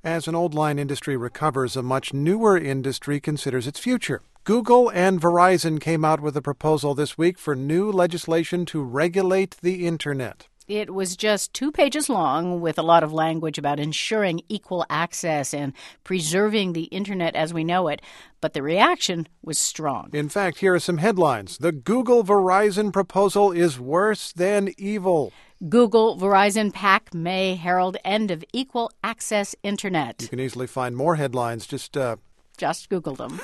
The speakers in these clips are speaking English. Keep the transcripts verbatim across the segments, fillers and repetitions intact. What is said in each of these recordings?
As an old line industry recovers, a much newer industry considers its future. Google and Verizon came out with a proposal this week for new legislation to regulate the Internet. It was just two pages long with a lot of language about ensuring equal access and preserving the Internet as we know it. But the reaction was strong. In fact, here are some headlines. The Google-Verizon proposal is worse than evil. Google-Verizon pact may herald end of equal access Internet. You can easily find more headlines. Just, uh... Just Google them.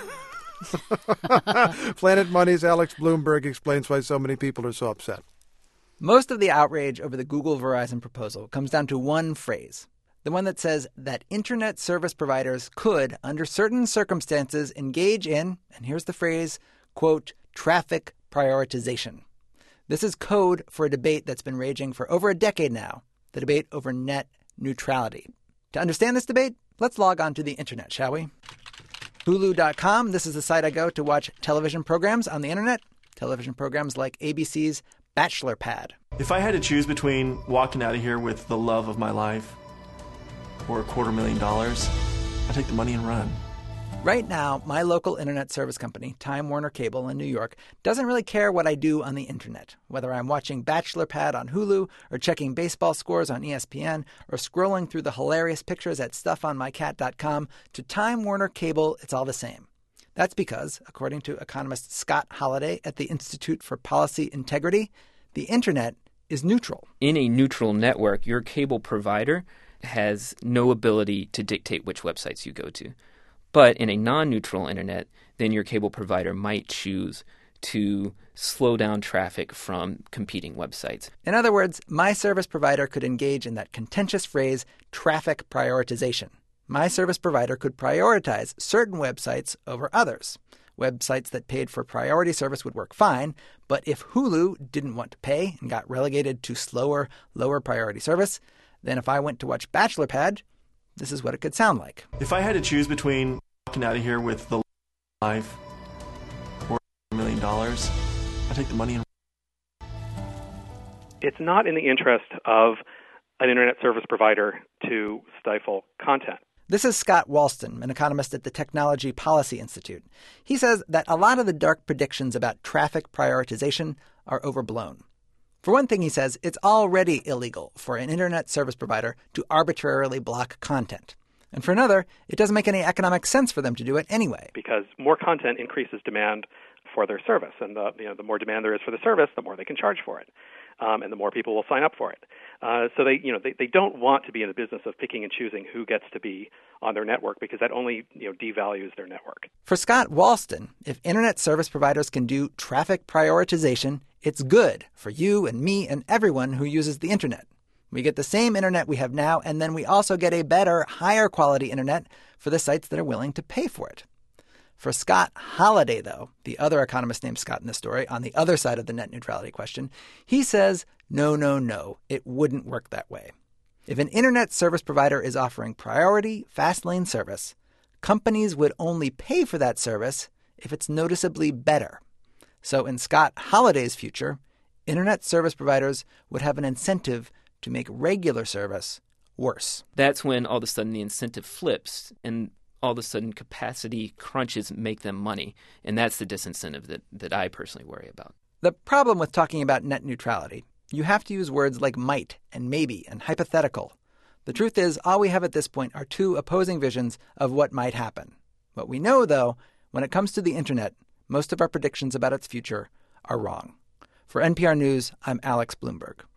Planet Money's Alex Blumberg explains why so many people are so upset. Most of the outrage over the Google-Verizon proposal comes down to one phrase, the one that says that Internet service providers could, under certain circumstances, engage in, and here's the phrase, quote, traffic prioritization. This is code for a debate that's been raging for over a decade now, the debate over net neutrality. To understand this debate, let's log on to the Internet, shall we? Hulu dot com, this is the site I go to watch television programs on the Internet, television programs like A B C's Bachelor Pad. If I had to choose between walking out of here with the love of my life or a quarter million dollars, I'd take the money and run. Right now, my local internet service company, Time Warner Cable in New York, doesn't really care what I do on the Internet, whether I'm watching Bachelor Pad on Hulu or checking baseball scores on E S P N or scrolling through the hilarious pictures at stuff on my cat dot com. To Time Warner Cable, it's all the same. That's because, according to economist Scott Holliday at the Institute for Policy Integrity, the Internet is neutral. In a neutral network, your cable provider has no ability to dictate which websites you go to. But in a non-neutral Internet, then your cable provider might choose to slow down traffic from competing websites. In other words, my service provider could engage in that contentious phrase, traffic prioritization. My service provider could prioritize certain websites over others. Websites that paid for priority service would work fine, but if Hulu didn't want to pay and got relegated to slower, lower priority service, then if I went to watch Bachelor Pad, this is what it could sound like. If I had to choose between walking out of here with the life or a million dollars, I'd take the money and It's not in the interest of an internet service provider to stifle content. This is Scott Walston, an economist at the Technology Policy Institute. He says that a lot of the dark predictions about traffic prioritization are overblown. For one thing, he says, it's already illegal for an internet service provider to arbitrarily block content. And for another, it doesn't make any economic sense for them to do it anyway. Because more content increases demand for their service. And the, you know, the more demand there is for the service, the more they can charge for it. Um, and the more people will sign up for it. Uh, so they, you know, they, they don't want to be in the business of picking and choosing who gets to be on their network because that only, you know, devalues their network. For Scott Walston, if internet service providers can do traffic prioritization, it's good for you and me and everyone who uses the Internet. We get the same Internet we have now, and then we also get a better, higher quality Internet for the sites that are willing to pay for it. For Scott Holliday, though, the other economist named Scott in this story, on the other side of the net neutrality question, he says, no, no, no, it wouldn't work that way. If an internet service provider is offering priority fast lane service, companies would only pay for that service if it's noticeably better. So in Scott Holliday's future, internet service providers would have an incentive to make regular service worse. That's when all of a sudden the incentive flips and all of a sudden capacity crunches make them money. And that's the disincentive that, that I personally worry about. The problem with talking about net neutrality, you have to use words like might and maybe and hypothetical. The truth is, all we have at this point are two opposing visions of what might happen. What we know, though, when it comes to the Internet, most of our predictions about its future are wrong. For N P R News, I'm Alex Blumberg.